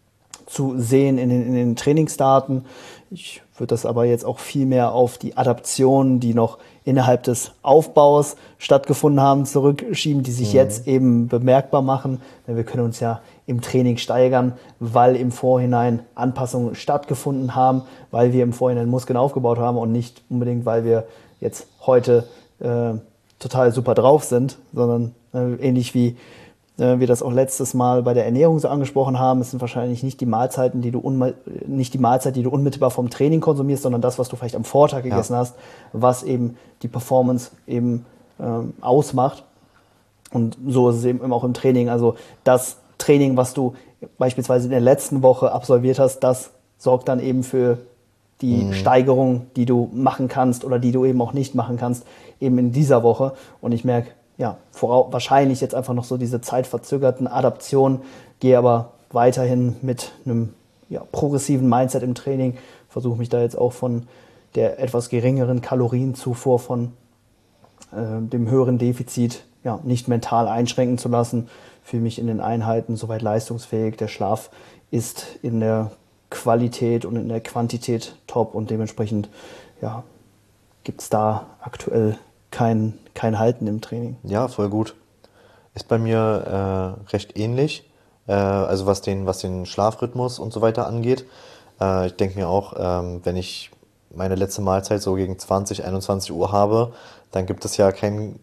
zu sehen in den, in den Trainingsdaten. Ich würde das aber jetzt auch viel mehr auf die Adaptionen, die noch innerhalb des Aufbaus stattgefunden haben, zurückschieben, die sich mhm. jetzt eben bemerkbar machen. Denn wir können uns ja im Training steigern, weil im Vorhinein Anpassungen stattgefunden haben, weil wir im Vorhinein Muskeln aufgebaut haben und nicht unbedingt, weil wir jetzt heute äh, total super drauf sind, sondern äh, ähnlich wie äh, wir das auch letztes Mal bei der Ernährung so angesprochen haben, es sind wahrscheinlich nicht die Mahlzeiten, die du unma- nicht die Mahlzeit, die du unmittelbar vom Training konsumierst, sondern das, was du vielleicht am Vortag gegessen ja. hast, was eben die Performance eben ähm, ausmacht. Und so ist es eben auch im Training. Also das Training, was du beispielsweise in der letzten Woche absolviert hast, das sorgt dann eben für die mhm. Steigerung, die du machen kannst oder die du eben auch nicht machen kannst, eben in dieser Woche. Und ich merke, ja, vorau- wahrscheinlich jetzt einfach noch so diese zeitverzögerten Adaptionen, gehe aber weiterhin mit einem ja, progressiven Mindset im Training, versuche mich da jetzt auch von der etwas geringeren Kalorienzufuhr, von äh, dem höheren Defizit ja, nicht mental einschränken zu lassen, fühle mich in den Einheiten soweit leistungsfähig. Der Schlaf ist in der Qualität und in der Quantität top und dementsprechend ja, gibt es da aktuell kein, kein Halten im Training. Ja, voll gut. Ist bei mir äh, recht ähnlich, äh, also was den, was den Schlafrhythmus und so weiter angeht. Äh, ich denke mir auch, ähm, wenn ich meine letzte Mahlzeit so gegen zwanzig, einundzwanzig Uhr habe, dann gibt es ja keinen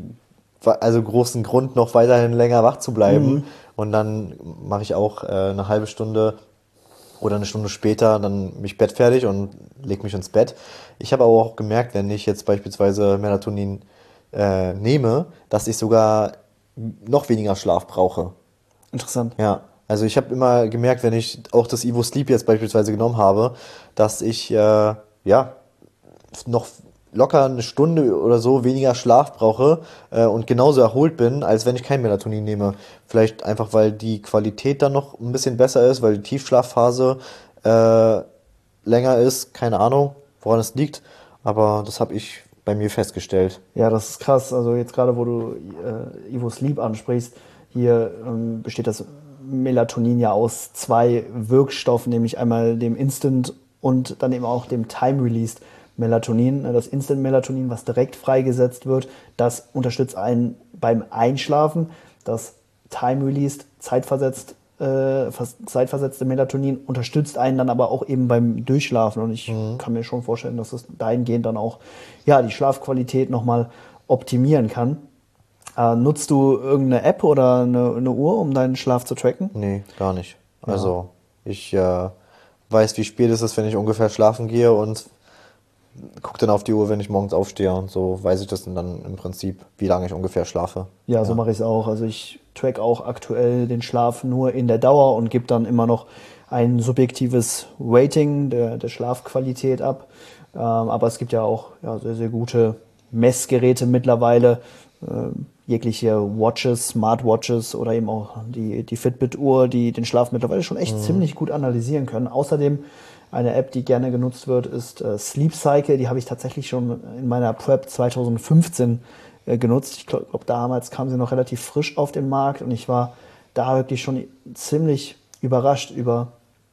also großen Grund, noch weiterhin länger wach zu bleiben. Mhm. Und dann mache ich auch äh, eine halbe Stunde oder eine Stunde später dann mich bettfertig und lege mich ins Bett. Ich habe aber auch gemerkt, wenn ich jetzt beispielsweise Melatonin äh, nehme, dass ich sogar noch weniger Schlaf brauche. Interessant. Ja, also ich habe immer gemerkt, wenn ich auch das Evo Sleep jetzt beispielsweise genommen habe, dass ich äh, ja noch locker eine Stunde oder so weniger Schlaf brauche äh, und genauso erholt bin, als wenn ich kein Melatonin nehme. Vielleicht einfach, weil die Qualität dann noch ein bisschen besser ist, weil die Tiefschlafphase äh, länger ist. Keine Ahnung, woran es liegt, aber das habe ich bei mir festgestellt. Ja, das ist krass. Also jetzt gerade, wo du äh, Evo Sleep ansprichst, hier ähm, besteht das Melatonin ja aus zwei Wirkstoffen, nämlich einmal dem Instant und dann eben auch dem Time-Released Melatonin. Das Instant-Melatonin, was direkt freigesetzt wird, das unterstützt einen beim Einschlafen. Das Time-Released, zeitversetzt, äh, zeitversetzte Melatonin unterstützt einen dann aber auch eben beim Durchschlafen. Und ich mhm. kann mir schon vorstellen, dass es dahingehend dann auch ja, die Schlafqualität nochmal optimieren kann. Äh, nutzt du irgendeine App oder eine, eine Uhr, um deinen Schlaf zu tracken? Nee, gar nicht. Ja. Also ich äh, weiß, wie spät es ist, wenn ich ungefähr schlafen gehe und gucke dann auf die Uhr, wenn ich morgens aufstehe und so weiß ich das dann im Prinzip, wie lange ich ungefähr schlafe. Ja, so ja. mache ich es auch. Also ich track auch aktuell den Schlaf nur in der Dauer und gebe dann immer noch ein subjektives Rating der, der Schlafqualität ab. Ähm, aber es gibt ja auch ja, sehr, sehr gute Messgeräte mittlerweile, ähm, jegliche Watches, Smartwatches oder eben auch die, die Fitbit-Uhr, die den Schlaf mittlerweile schon echt mhm. ziemlich gut analysieren können. Außerdem eine App, die gerne genutzt wird, ist äh, Sleep Cycle. Die habe ich tatsächlich schon in meiner Prep zwanzig fünfzehn äh, genutzt. Ich glaube, glaub, damals kam sie noch relativ frisch auf den Markt und ich war da wirklich schon ziemlich überrascht über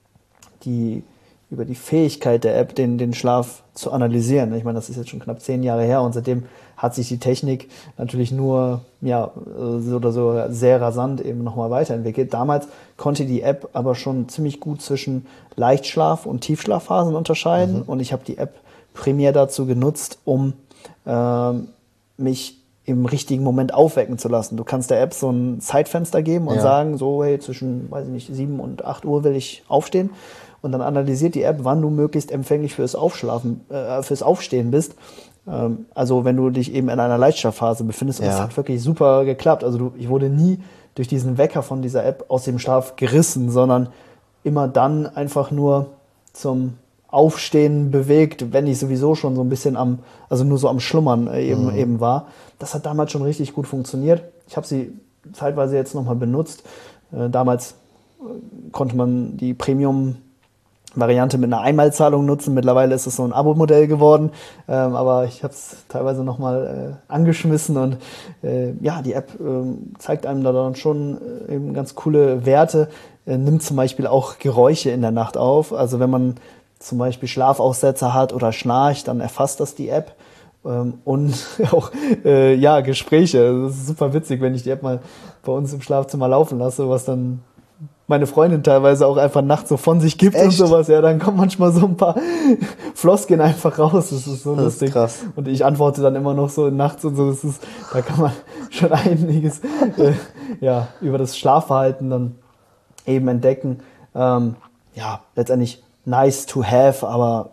die, über die Fähigkeit der App, den, den Schlaf zu analysieren. Ich meine, das ist jetzt schon knapp zehn Jahre her und seitdem hat sich die Technik natürlich nur ja, so oder so sehr rasant eben nochmal weiterentwickelt. Damals konnte die App aber schon ziemlich gut zwischen Leichtschlaf- und Tiefschlafphasen unterscheiden. Mhm. Und ich habe die App primär dazu genutzt, um äh, mich im richtigen Moment aufwecken zu lassen. Du kannst der App so ein Zeitfenster geben und ja. sagen, so hey, zwischen, weiß ich nicht, sieben und acht Uhr will ich aufstehen. Und dann analysiert die App, wann du möglichst empfänglich fürs Aufschlafen, äh, fürs Aufstehen bist. Ähm, also wenn du dich eben in einer Leichtschlafphase befindest. Und ja. das hat wirklich super geklappt. Also du, ich wurde nie durch diesen Wecker von dieser App aus dem Schlaf gerissen, sondern immer dann einfach nur zum Aufstehen bewegt, wenn ich sowieso schon so ein bisschen am, also nur so am Schlummern eben, mhm. eben war. Das hat damals schon richtig gut funktioniert. Ich habe sie zeitweise jetzt nochmal benutzt. Äh, damals konnte man die Premium Variante mit einer Einmalzahlung nutzen. Mittlerweile ist es so ein Abo-Modell geworden, ähm, aber ich habe es teilweise nochmal äh, angeschmissen und äh, ja, die App äh, zeigt einem da dann schon äh, eben ganz coole Werte, äh, nimmt zum Beispiel auch Geräusche in der Nacht auf. Also wenn man zum Beispiel Schlafaussetzer hat oder schnarcht, dann erfasst das die App. Ähm, und auch äh, ja, Gespräche. Das ist super witzig, wenn ich die App mal bei uns im Schlafzimmer laufen lasse, was dann meine Freundin teilweise auch einfach nachts so von sich gibt. Echt? Und sowas. Ja, dann kommen manchmal so ein paar Floskeln einfach raus. Das ist so das lustig. Ist krass. Und ich antworte dann immer noch so nachts und so. Das ist, da kann man schon einiges äh, ja, über das Schlafverhalten dann eben entdecken. Ähm, ja, letztendlich nice to have, aber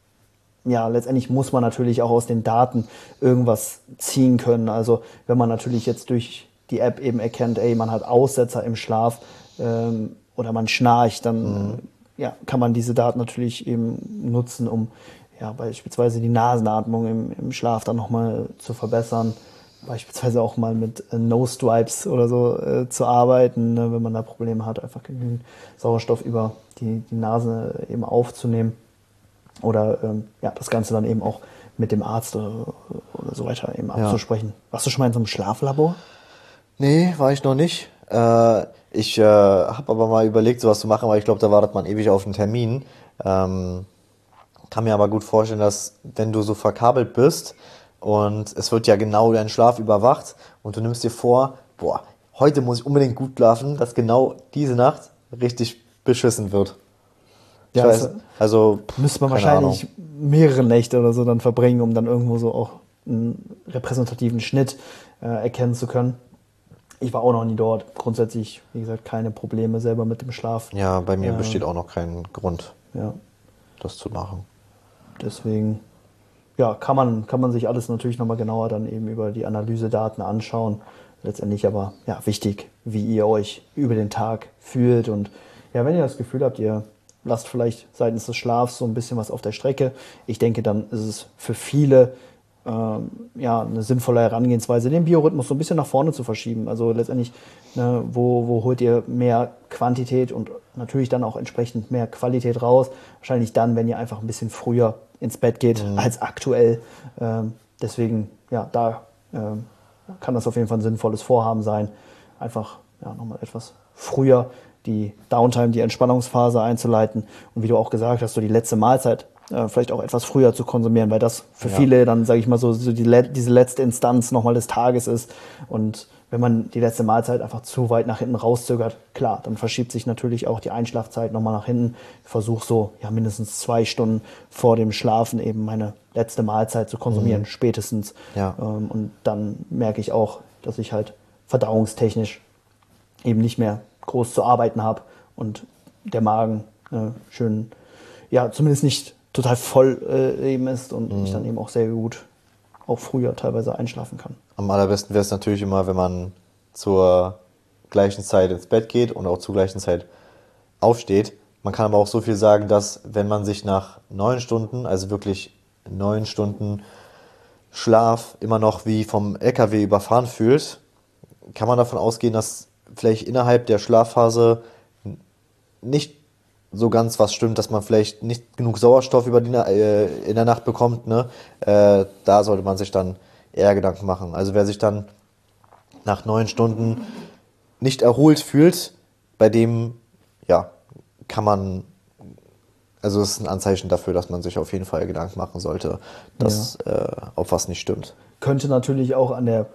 ja, letztendlich muss man natürlich auch aus den Daten irgendwas ziehen können. Also wenn man natürlich jetzt durch die App eben erkennt, ey, man hat Aussetzer im Schlaf, Ähm, oder man schnarcht, dann mhm. äh, ja, kann man diese Daten natürlich eben nutzen, um ja, beispielsweise die Nasenatmung im, im Schlaf dann nochmal zu verbessern, beispielsweise auch mal mit äh, Nose-Stripes oder so äh, zu arbeiten, ne, wenn man da Probleme hat, einfach genügend Sauerstoff über die, die Nase eben aufzunehmen oder ähm, ja, das Ganze dann eben auch mit dem Arzt oder, oder so weiter eben ja. abzusprechen. Warst du schon mal in so einem Schlaflabor? Nee, war ich noch nicht. Äh, ich äh, habe aber mal überlegt, sowas zu machen, weil ich glaube, da wartet man ewig auf einen Termin. Ähm, kann mir aber gut vorstellen, dass wenn du so verkabelt bist und es wird ja genau dein Schlaf überwacht und du nimmst dir vor, boah, heute muss ich unbedingt gut schlafen, dass genau diese Nacht richtig beschissen wird. Ich ja, weiß, also pff, müsste man wahrscheinlich Ahnung. mehrere Nächte oder so dann verbringen, um dann irgendwo so auch einen repräsentativen Schnitt äh, erkennen zu können. Ich war auch noch nie dort. Grundsätzlich, wie gesagt, keine Probleme selber mit dem Schlaf. Ja, bei mir äh, besteht auch noch kein Grund, ja. das zu machen. Deswegen, ja, kann man, kann man sich alles natürlich nochmal genauer dann eben über die Analysedaten anschauen. Letztendlich aber, ja, wichtig, wie ihr euch über den Tag fühlt. Und ja, wenn ihr das Gefühl habt, ihr lasst vielleicht seitens des Schlafs so ein bisschen was auf der Strecke, ich denke, dann ist es für viele ja, eine sinnvolle Herangehensweise, den Biorhythmus so ein bisschen nach vorne zu verschieben. Also letztendlich, ne, wo, wo holt ihr mehr Quantität und natürlich dann auch entsprechend mehr Qualität raus? Wahrscheinlich dann, wenn ihr einfach ein bisschen früher ins Bett geht mhm. als aktuell. Ähm, deswegen, ja, da ähm, kann das auf jeden Fall ein sinnvolles Vorhaben sein, einfach ja, nochmal etwas früher die Downtime, die Entspannungsphase einzuleiten und wie du auch gesagt hast, so die letzte Mahlzeit äh, vielleicht auch etwas früher zu konsumieren, weil das für ja. viele dann, sage ich mal so, so die le- diese letzte Instanz nochmal des Tages ist. Und wenn man die letzte Mahlzeit einfach zu weit nach hinten rauszögert, klar, dann verschiebt sich natürlich auch die Einschlafzeit nochmal nach hinten. Ich versuche so ja mindestens zwei Stunden vor dem Schlafen eben meine letzte Mahlzeit zu konsumieren, mhm. spätestens. Ja. Ähm, und dann merke ich auch, dass ich halt verdauungstechnisch eben nicht mehr groß zu arbeiten habe und der Magen äh, schön, ja, zumindest nicht total voll äh, eben ist und mhm. ich dann eben auch sehr gut auch früher teilweise einschlafen kann. Am allerbesten wäre es natürlich immer, wenn man zur gleichen Zeit ins Bett geht und auch zur gleichen Zeit aufsteht. Man kann aber auch so viel sagen, dass wenn man sich nach neun Stunden, also wirklich neun Stunden Schlaf immer noch wie vom L K W überfahren fühlt, kann man davon ausgehen, dass vielleicht innerhalb der Schlafphase nicht so ganz was stimmt, dass man vielleicht nicht genug Sauerstoff über die, äh, in der Nacht bekommt, ne? Äh, da sollte man sich dann eher Gedanken machen. Also wer sich dann nach neun Stunden nicht erholt fühlt, bei dem, ja, kann man, also es ist ein Anzeichen dafür, dass man sich auf jeden Fall Gedanken machen sollte, dass ja. äh, auf was nicht stimmt. Könnte natürlich auch an der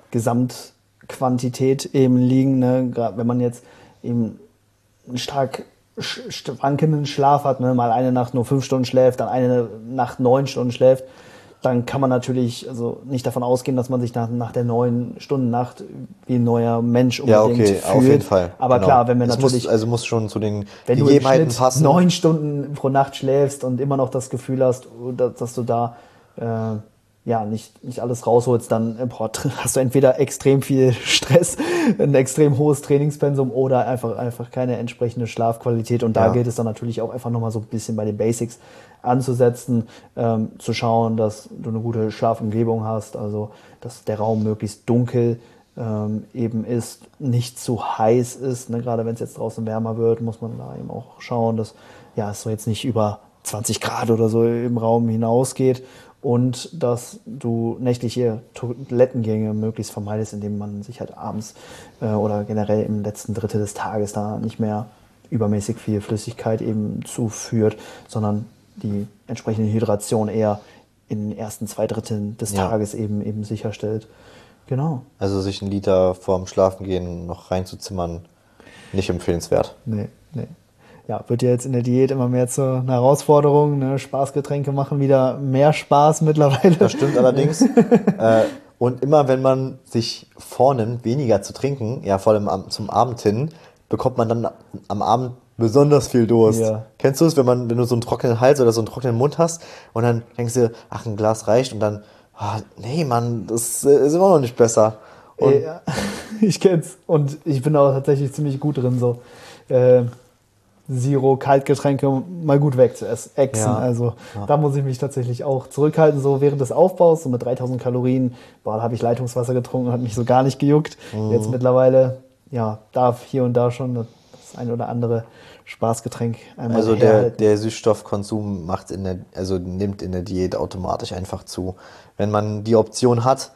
Gesamtquantität eben liegen, ne? Gerade wenn man jetzt eben einen stark schwankenden Schlaf hat, ne? Mal eine Nacht nur fünf Stunden schläft, dann eine Nacht neun Stunden schläft, dann kann man natürlich also nicht davon ausgehen, dass man sich nach, nach der neun Stunden Nacht wie ein neuer Mensch unbedingt ja, okay, fühlt. Auf jeden Fall. Aber genau. Klar, wenn wir es natürlich... Muss, also muss schon zu den wenn Gegebenheiten du im Schnitt passen. neun Stunden pro Nacht schläfst und immer noch das Gefühl hast, dass du da äh, ja nicht, nicht alles rausholst, dann boah, hast du entweder extrem viel Stress, ein extrem hohes Trainingspensum oder einfach, einfach keine entsprechende Schlafqualität. Und da ja. gilt es dann natürlich auch einfach nochmal so ein bisschen bei den Basics anzusetzen, ähm, zu schauen, dass du eine gute Schlafumgebung hast, also dass der Raum möglichst dunkel ähm, eben ist, nicht zu heiß ist. Ne? Gerade wenn es jetzt draußen wärmer wird, muss man da eben auch schauen, dass ja, es so jetzt nicht über zwanzig Grad oder so im Raum hinausgeht und dass du nächtliche Toilettengänge möglichst vermeidest, indem man sich halt abends äh, oder generell im letzten Drittel des Tages da nicht mehr übermäßig viel Flüssigkeit eben zuführt, sondern die entsprechende Hydration eher in den ersten zwei Dritteln des ja. Tages eben, eben sicherstellt. Genau. Also sich einen Liter vorm Schlafengehen noch reinzuzimmern, nicht empfehlenswert. Nee, nee. Ja, wird ja jetzt in der Diät immer mehr zur eine Herausforderung. Ne? Spaßgetränke machen wieder mehr Spaß mittlerweile. Das stimmt allerdings. äh, und immer wenn man sich vornimmt, weniger zu trinken, ja vor allem am, zum Abend hin, bekommt man dann am Abend besonders viel Durst. Ja. Kennst du es, wenn man, wenn du so einen trockenen Hals oder so einen trockenen Mund hast und dann denkst du, ach, ein Glas reicht und dann, oh, nee, Mann, das ist immer noch nicht besser. Und ja, ich kenn's und ich bin auch tatsächlich ziemlich gut drin, so äh, Zero, Kaltgetränke mal gut weg zu essen. Ja. Also ja. da muss ich mich tatsächlich auch zurückhalten, so während des Aufbaus, so mit dreitausend Kalorien, boah, da habe ich Leitungswasser getrunken, hat mich so gar nicht gejuckt. Mhm. Jetzt mittlerweile, ja, darf hier und da schon das ein oder andere Spaßgetränk einmal Also der, der Süßstoffkonsum macht in der, also nimmt in der Diät automatisch einfach zu. Wenn man die Option hat,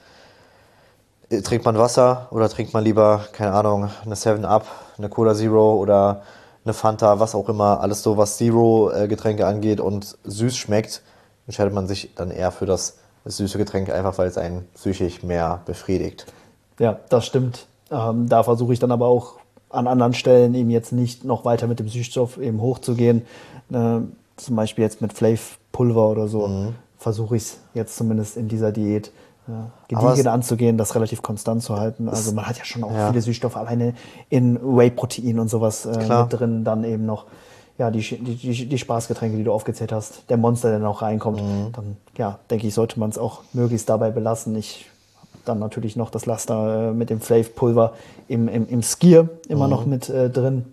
trinkt man Wasser oder trinkt man lieber, keine Ahnung, eine seven up, eine Cola Zero oder eine Fanta, was auch immer, alles so, was Zero-Getränke angeht und süß schmeckt, entscheidet man sich dann eher für das süße Getränk, einfach weil es einen psychisch mehr befriedigt. Ja, das stimmt. Ähm, da versuche ich dann aber auch an anderen Stellen eben jetzt nicht noch weiter mit dem Süßstoff eben hochzugehen. Äh, zum Beispiel jetzt mit Flav-Pulver oder so mhm. versuche ich es jetzt zumindest in dieser Diät ja, gediegen anzugehen, das relativ konstant zu halten. Also man hat ja schon auch ja. viele Süßstoffe alleine in Whey-Protein und sowas äh, mit drin. Dann eben noch ja, die, die, die Spaßgetränke, die du aufgezählt hast, der Monster, der noch reinkommt. Mhm. Dann ja, denke ich, sollte man es auch möglichst dabei belassen. Ich habe dann natürlich noch das Laster äh, mit dem Flav-Pulver im, im, im Skier immer mhm. noch mit äh, drin.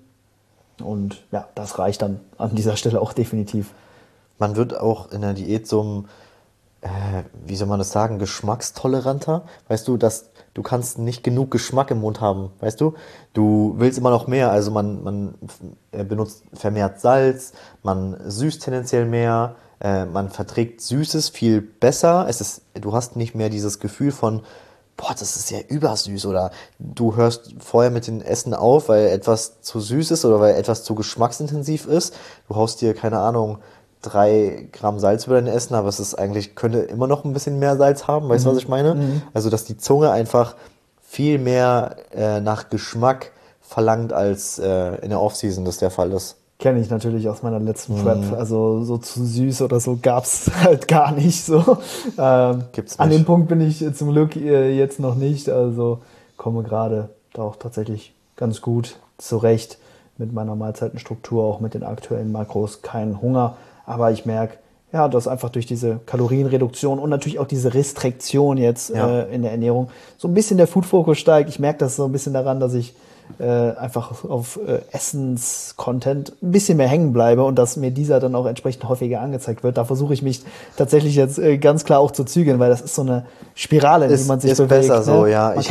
Und ja, das reicht dann an dieser Stelle auch definitiv. Man wird auch in der Diät so ein Äh, wie soll man das sagen, geschmackstoleranter. Weißt du, dass du kannst nicht genug Geschmack im Mund haben, weißt du? Du willst immer noch mehr, also man, man benutzt vermehrt Salz, man süßt tendenziell mehr, äh, man verträgt Süßes viel besser. Es ist, du hast nicht mehr dieses Gefühl von, boah, das ist ja übersüß, oder du hörst vorher mit dem Essen auf, weil etwas zu süß ist oder weil etwas zu geschmacksintensiv ist. Du haust dir, keine Ahnung, drei Gramm Salz über dein Essen, aber es ist eigentlich, könnte immer noch ein bisschen mehr Salz haben, weißt du, mhm. was ich meine? Mhm. Also, dass die Zunge einfach viel mehr äh, nach Geschmack verlangt, als äh, in der Off-Season das der Fall ist. Kenne ich natürlich aus meiner letzten mhm. Prep, also so zu süß oder so gab's halt gar nicht so. Ähm, Gibt's nicht. An dem Punkt bin ich zum Glück äh, jetzt noch nicht, also komme gerade da auch tatsächlich ganz gut zurecht mit meiner Mahlzeitenstruktur, auch mit den aktuellen Makros, keinen Hunger. Aber ich merke, ja, dass einfach durch diese Kalorienreduktion und natürlich auch diese Restriktion jetzt ja. äh, in der Ernährung so ein bisschen der Food-Fokus steigt. Ich merke das so ein bisschen daran, dass ich äh, einfach auf äh, Essens-Content ein bisschen mehr hängen bleibe und dass mir dieser dann auch entsprechend häufiger angezeigt wird. Da versuche ich mich tatsächlich jetzt äh, ganz klar auch zu zügeln, weil das ist so eine Spirale, in die man sich ist bewegt. Ist besser ne? so, ja. Man ich habe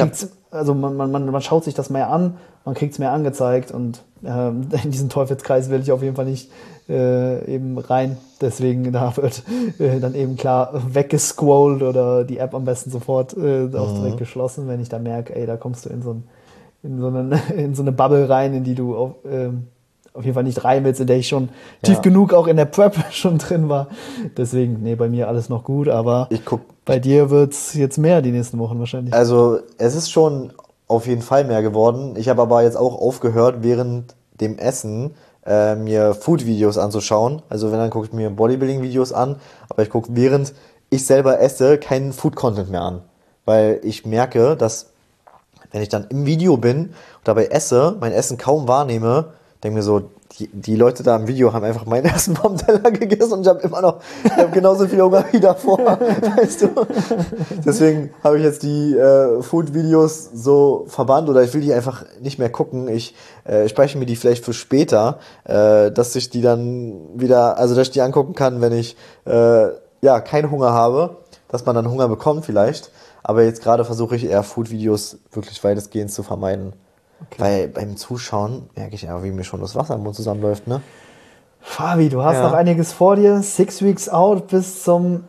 also man, man, man, man schaut sich das mehr an, man kriegt es mehr angezeigt und äh, in diesen Teufelskreis will ich auf jeden Fall nicht äh, eben rein. Deswegen da wird äh, dann eben klar weggescrollt oder die App am besten sofort äh, auch direkt geschlossen, wenn ich da merke, ey, da kommst du in so, ein, in so, eine, in so eine Bubble rein, in die du auf, äh, auf jeden Fall nicht rein willst, in der ich schon ja. tief genug auch in der Prep schon drin war. Deswegen, nee, bei mir alles noch gut, aber ich guck, bei dir wird's jetzt mehr die nächsten Wochen wahrscheinlich. Also es ist schon auf jeden Fall mehr geworden. Ich habe aber jetzt auch aufgehört, während dem Essen äh, mir Food-Videos anzuschauen. Also wenn, dann gucke ich mir Bodybuilding-Videos an, aber ich gucke, während ich selber esse, keinen Food-Content mehr an. Weil ich merke, dass wenn ich dann im Video bin und dabei esse, mein Essen kaum wahrnehme, denke mir so, die, die Leute da im Video haben einfach mein Essen vom Teller gegessen und ich habe immer noch ich hab genauso viel Hunger wie davor, weißt du. Deswegen habe ich jetzt die äh, Food-Videos so verbannt oder ich will die einfach nicht mehr gucken. Ich äh, speichere mir die vielleicht für später, äh, dass ich die dann wieder, also dass ich die angucken kann, wenn ich äh, ja keinen Hunger habe, dass man dann Hunger bekommt vielleicht. Aber jetzt gerade versuche ich eher Food-Videos wirklich weitestgehend zu vermeiden. Okay. Weil beim Zuschauen merke ich ja, wie mir schon das Wasser im Mund zusammenläuft, ne? Fabi, du hast ja. noch einiges vor dir. Six Weeks out bis zum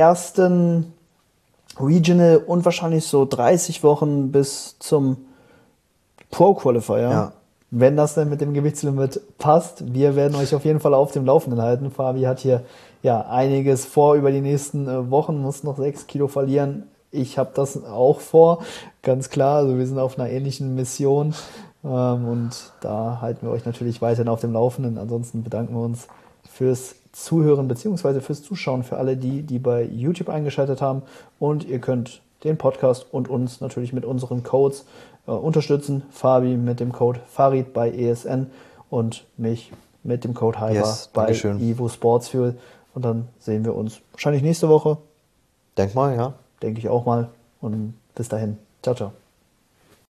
ersten Regional und wahrscheinlich so dreißig Wochen bis zum Pro-Qualifier. Ja. Wenn das denn mit dem Gewichtslimit passt, wir werden euch auf jeden Fall auf dem Laufenden halten. Fabi hat hier ja einiges vor über die nächsten Wochen, muss noch sechs Kilo verlieren. Ich habe das auch vor, ganz klar. Also wir sind auf einer ähnlichen Mission ähm, und da halten wir euch natürlich weiterhin auf dem Laufenden. Ansonsten bedanken wir uns fürs Zuhören bzw. fürs Zuschauen für alle die, die bei YouTube eingeschaltet haben. Und ihr könnt den Podcast und uns natürlich mit unseren Codes äh, unterstützen. Fabi mit dem Code Farid bei E S N und mich mit dem Code Hyper yes, bei Evo Sports Fuel. Und dann sehen wir uns wahrscheinlich nächste Woche. Denk mal, ja. Denke ich auch mal. Und bis dahin. Ciao, ciao.